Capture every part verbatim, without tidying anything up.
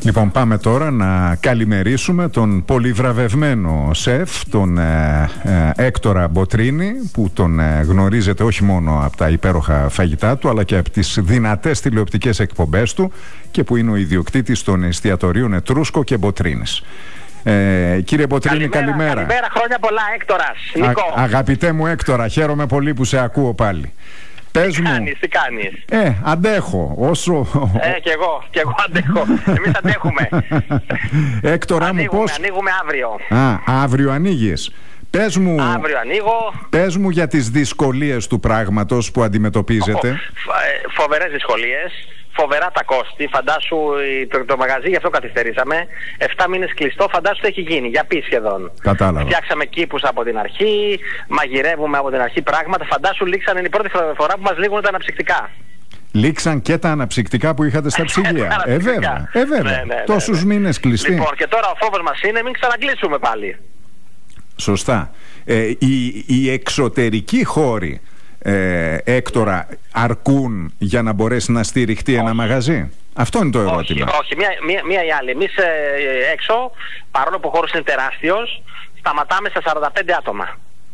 Λοιπόν, πάμε τώρα να καλημερίσουμε τον πολυβραβευμένο σεφ, τον ε, ε, Έκτορα Μποτρίνη, που τον ε, γνωρίζετε όχι μόνο από τα υπέροχα φαγητά του, αλλά και από τις δυνατές τηλεοπτικές εκπομπές του, και που είναι ο ιδιοκτήτης των εστιατορίων Ετρούσκο και Μποτρίνης. Ε, κύριε Μποτρίνη, καλημέρα. Καλημέρα, καλημέρα, χρόνια πολλά, Έκτορας, Νίκο. Α, αγαπητέ μου Έκτορα, χαίρομαι πολύ που σε ακούω πάλι. Πες τι μου. κάνεις, τι κάνεις. Ε, αντέχω όσο... Ε, κι εγώ, κι εγώ αντέχω. Εμείς αντέχουμε. Έκτορα μου, πώς... Ανοίγουμε αύριο. Α, αύριο ανοίγεις. Πες μου, αύριο ανοίγω. Πες μου για τις δυσκολίες του πράγματος που αντιμετωπίζετε. Φο, φοβερές δυσκολίες. Φοβερά τα κόστη. Φαντάσου το, το μαγαζί, γι' αυτό καθυστερήσαμε. Εφτά μήνες κλειστό, φαντάσου τι έχει γίνει. Για πει σχεδόν. Κατάλαβα. Φτιάξαμε κήπους από την αρχή, μαγειρεύουμε από την αρχή πράγματα. Φαντάσου λήξαν, είναι η πρώτη φορά που μας λήγουν τα αναψυκτικά. Λήξαν και τα αναψυκτικά που είχατε στα ψυγεία. ε, βέβαια. Ε, βέβαια. Ναι, ναι, ναι, Τόσους ναι, ναι. μήνες κλειστοί. Λοιπόν, και τώρα ο φόβος μας είναι μην ξανακλείσουμε πάλι. Σωστά. Ε, οι, οι εξωτερικοί χώροι, ε, Έκτορα, αρκούν για να μπορέσει να στηριχτεί όχι. ένα μαγαζί? Αυτό είναι το ερώτημα. Όχι, όχι. Μία, μία, μία ή άλλη. Εμείς ε, έξω, παρόλο που ο χώρος είναι τεράστιος, σταματάμε στα σαράντα πέντε άτομα.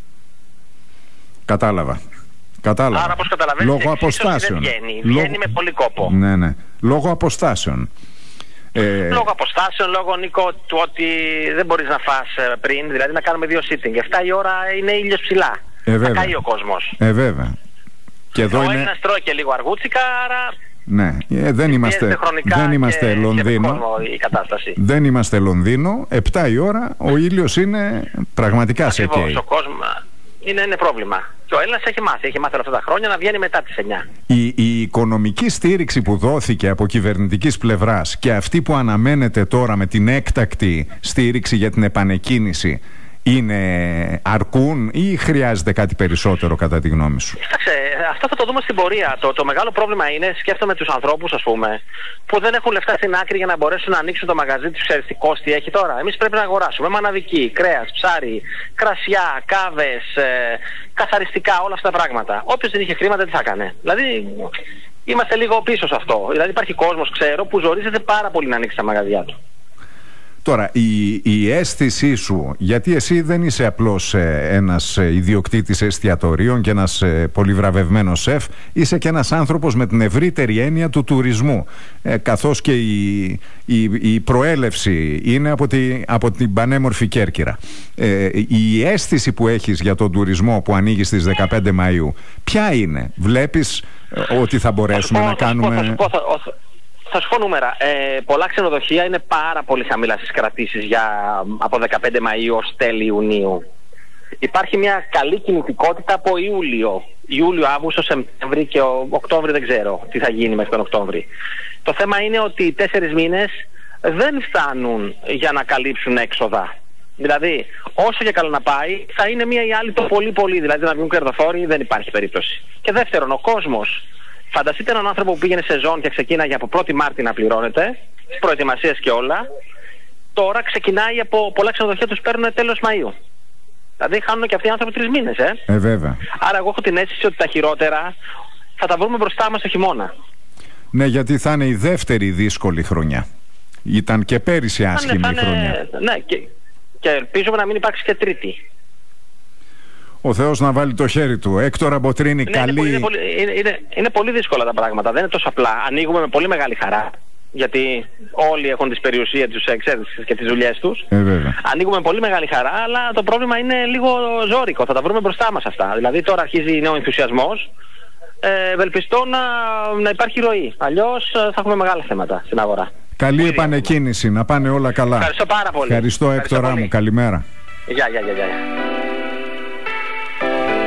Κατάλαβα. Κατάλαβα. Άρα, πώς καταλαβαίνετε, λόγω αποστάσεων. Δεν βγαίνει. Λόγω... βγαίνει με πολύ κόπο. Ναι, ναι. Λόγω αποστάσεων. Ε... Λόγω αποστάσεων, λόγω, Νίκο, του ότι δεν μπορείς να φας πριν, δηλαδή να κάνουμε δύο sitting. εφτά η ώρα είναι ήλιος ψηλά. Ε, θα καεί ο κόσμος. Ε, βέβαια. Και εδώ ο είναι... Έλληνας τρώει και λίγο αργούτσικα, άρα... Ναι, ε, δεν είμαστε, δεν είμαστε και, Λονδίνο. Και η κατάσταση. Δεν είμαστε Λονδίνο. Επτά η ώρα ο ήλιος είναι πραγματικά σε καίει. Ο κόσμος είναι, είναι πρόβλημα. Και ο Έλληνας έχει μάθει, έχει μάθει όλα αυτά τα χρόνια να βγαίνει μετά τις εννιά. Η, η οικονομική στήριξη που δόθηκε από κυβερνητικής πλευράς και αυτή που αναμένεται τώρα με την έκτακτη στήριξη για την επανεκκίνηση, είναι αρκούν ή χρειάζεται κάτι περισσότερο κατά τη γνώμη σου? Κοίταξε, αυτό θα το δούμε στην πορεία. Το, το μεγάλο πρόβλημα είναι, σκέφτομαι τους ανθρώπους, ας πούμε, που δεν έχουν λεφτά στην άκρη για να μπορέσουν να ανοίξουν το μαγαζί τους. Ξέρεις τι κόστη έχει τώρα? Εμείς πρέπει να αγοράσουμε μαναδική, κρέας, ψάρι, κρασιά, κάβες, ε, καθαριστικά, όλα αυτά τα πράγματα. Όποιος δεν είχε χρήματα τι θα έκανε? Δηλαδή είμαστε λίγο πίσω σε αυτό. Δηλαδή υπάρχει κόσμος, ξέρω, που ζορίζεται πάρα πολύ να ανοίξει τα μαγαζιά του. Τώρα, η, η αίσθησή σου, γιατί εσύ δεν είσαι απλώς ε, ένας ε, ιδιοκτήτης εστιατορίων και ένας ε, πολυβραβευμένος σεφ, είσαι και ένας άνθρωπος με την ευρύτερη έννοια του τουρισμού, ε, καθώς και η, η, η προέλευση είναι από, τη, από την πανέμορφη Κέρκυρα. Ε, η αίσθηση που έχεις για τον τουρισμό που ανοίγει στις δεκαπέντε Μαΐου, ποια είναι? Βλέπεις ε, ότι θα μπορέσουμε να κάνουμε... Θα σου πω νούμερα. Ε, πολλά ξενοδοχεία είναι πάρα πολύ χαμηλά στις κρατήσεις για, από δεκαπέντε Μαΐου ως τέλη Ιουνίου. Υπάρχει μια καλή κινητικότητα από Ιούλιο. Ιούλιο, Αύγουστο, Σεπτέμβρη και ο, Οκτώβρη δεν ξέρω τι θα γίνει μέχρι τον Οκτώβρη. Το θέμα είναι ότι οι τέσσερις μήνες δεν φτάνουν για να καλύψουν έξοδα. Δηλαδή, όσο και καλά να πάει, θα είναι μία ή άλλη το πολύ πολύ. Δηλαδή να βγουν κερδοφόροι δεν υπάρχει περίπτωση. Και δεύτερον, ο κόσμος. Φανταστείτε έναν άνθρωπο που πήγαινε σεζόν και ξεκίναγε από πρώτη Μάρτη να πληρώνεται, προετοιμασίες και όλα. Τώρα ξεκινάει από πολλά ξενοδοχεία, τους παίρνουν τέλος Μαΐου. Δηλαδή χάνουν και αυτοί οι άνθρωποι τρεις μήνες, ε. Ε, βέβαια. Άρα εγώ έχω την αίσθηση ότι τα χειρότερα θα τα βρούμε μπροστά μας το χειμώνα. Ναι, γιατί θα είναι η δεύτερη δύσκολη χρονιά. Ήταν και πέρυσι άσχημη θα είναι, θα είναι, χρονιά. Ναι, και, και ελπίζουμε να μην υπάρξει και τρίτη. Ο Θεός να βάλει το χέρι του. Έκτορα Μποτρίνη, ναι, καλή... Είναι πολύ, είναι, πολύ, είναι, είναι, είναι πολύ δύσκολα τα πράγματα. Δεν είναι τόσο απλά. Ανοίγουμε με πολύ μεγάλη χαρά. Γιατί όλοι έχουν τις περιουσίες τους, ξέρεις, και τις δουλειές τους. Ε, βέβαια. Ανοίγουμε με πολύ μεγάλη χαρά, αλλά το πρόβλημα είναι λίγο ζώρικο. Θα τα βρούμε μπροστά μας αυτά. Δηλαδή τώρα αρχίζει νέο ενθουσιασμός. Ε, ευελπιστώ να, να υπάρχει ροή. Αλλιώς θα έχουμε μεγάλα θέματα στην αγορά. Καλή πολύ επανεκκίνηση. Να πάνε όλα καλά. Ευχαριστώ πάρα πολύ. Ευχαριστώ, Έκτορα μου. Καλημέρα. Γεια, γεια, γεια.